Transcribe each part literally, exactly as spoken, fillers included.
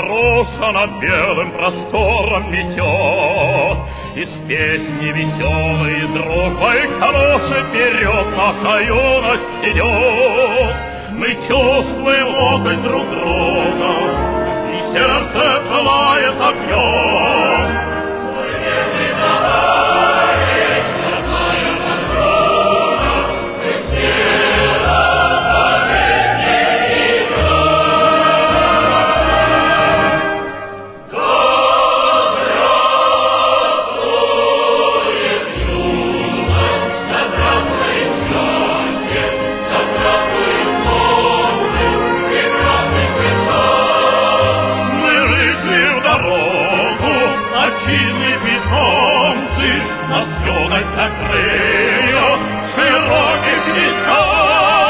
Маруша над белым простором метет, из песни веселой, другой хороший вперед наша юность идет. Мы чувствуем локоть друг друга, и сердце пылает огнем. Твой верный товарищ, родная подруга, ты сила по жизни и кровь. Да здравствует юность, да здравствует счастье, да здравствует солнце, прекрасный красавец. Мы вышли в дорогу, отчизны питомцы, нас юность накрыла в широких мечтах.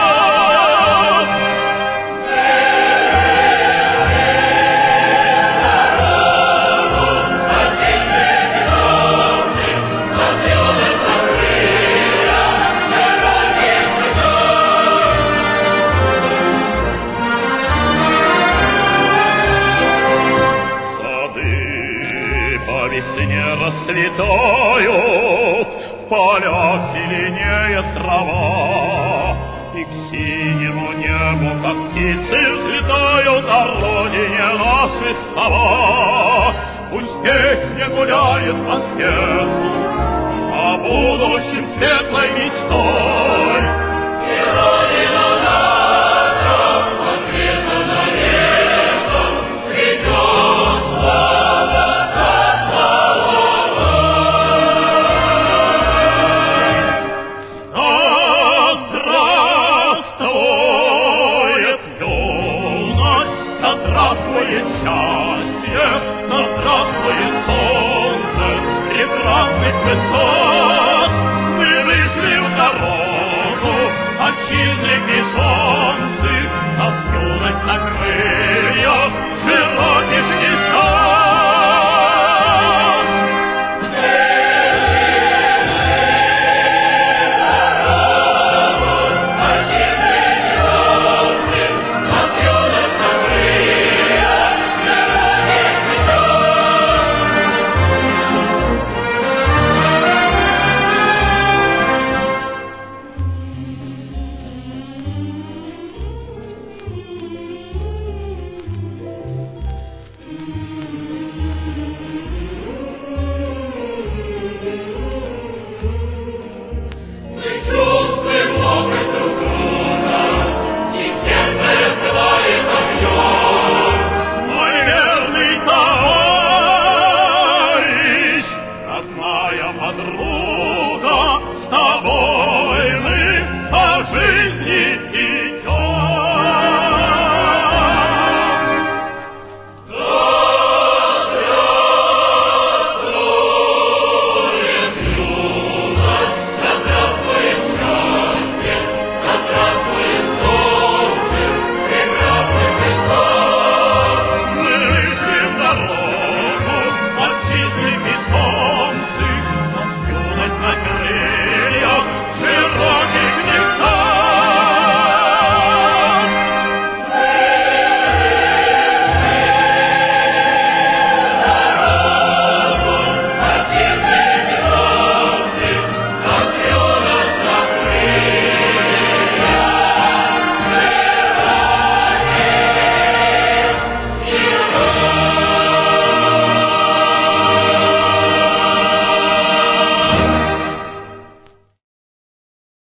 Весне расцветают, в полях зеленеет трава, и к синему небу, как птицы, взлетают о родине наши слова. Пусть песня гуляет по свету, о будущем светлой мечтой. И родина наша, ответа заветом, цветет слава. Здравствует счастье, да здравствует солнце, прекрасный цветок.